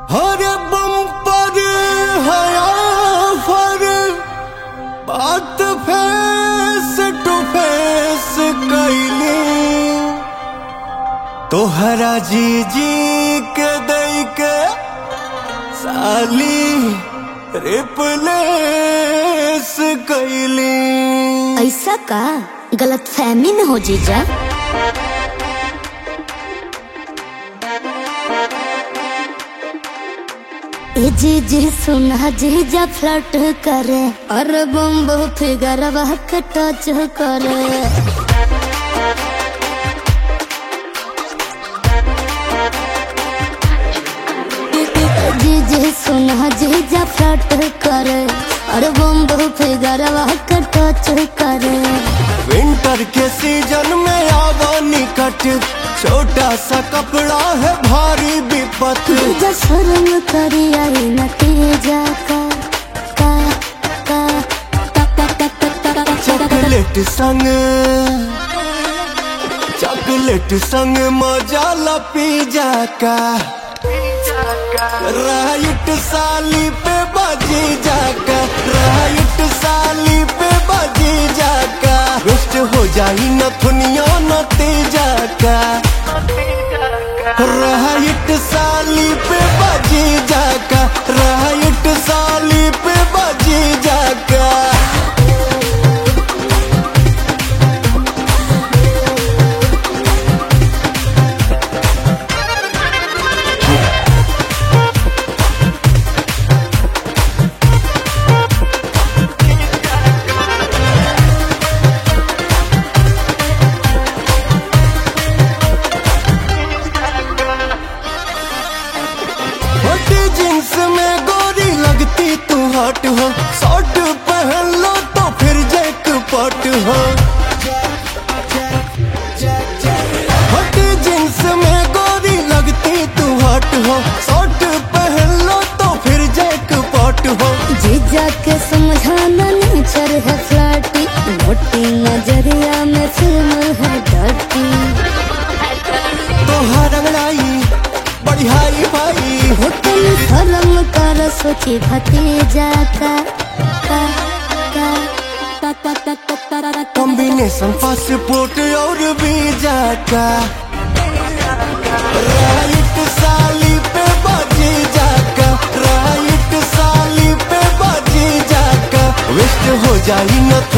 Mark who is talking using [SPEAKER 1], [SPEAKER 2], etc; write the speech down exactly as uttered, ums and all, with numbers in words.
[SPEAKER 1] हर bumper हया फर बात फेस टू फेस कैली तोहरा जी जी के दई के साली रिप्लेस कैली।
[SPEAKER 2] ऐसा का गलत फहमी न हो जीजा। ए जीजी सुना जीजा फ्लर्ट करे और बम्ब फिगर वह टच करे। जीजी सुना जीजा फ्लर्ट करे और बम्ब फिगर वह टच करे।
[SPEAKER 1] विंटर के सीजन में आवा निकट छोटा सा कपड़ा है भारी विपत।
[SPEAKER 2] शर्म करी आई नतीजा का का का
[SPEAKER 1] चॉकलेट संग चॉकलेट संग मजा ला पिज्जा का राइट साली पे बाजी जाका राइट साली पे बाजी जाका वेस्ट हो जाई न दुनिया न तेजा का राइट साली पे बाजी जाका राइट साली पे बाजी जाका। जींस में गोरी लगती तू हॉट हो शॉर्ट पहन लो तो फिर जैकपॉट हो। हॉट जींस में गोरी लगती तू हॉट हो शॉर्ट पहन लो तो फिर जैकपॉट हो।
[SPEAKER 2] जीजा के समझाना नेचर है फ्लर्टी मोटी नजरिया में फिल्म है डर्टी।
[SPEAKER 1] तोहार अंगड़ाई बड़ी हाई भाई
[SPEAKER 2] होटल शर्म कर सोची भतीजा का का का का का का का का
[SPEAKER 1] कॉम्बिनेशन पासपोर्ट और वीजा का राइट साली पे बाजी जाका राइट साली पे बाजी जाका वेस्ट हो जाई न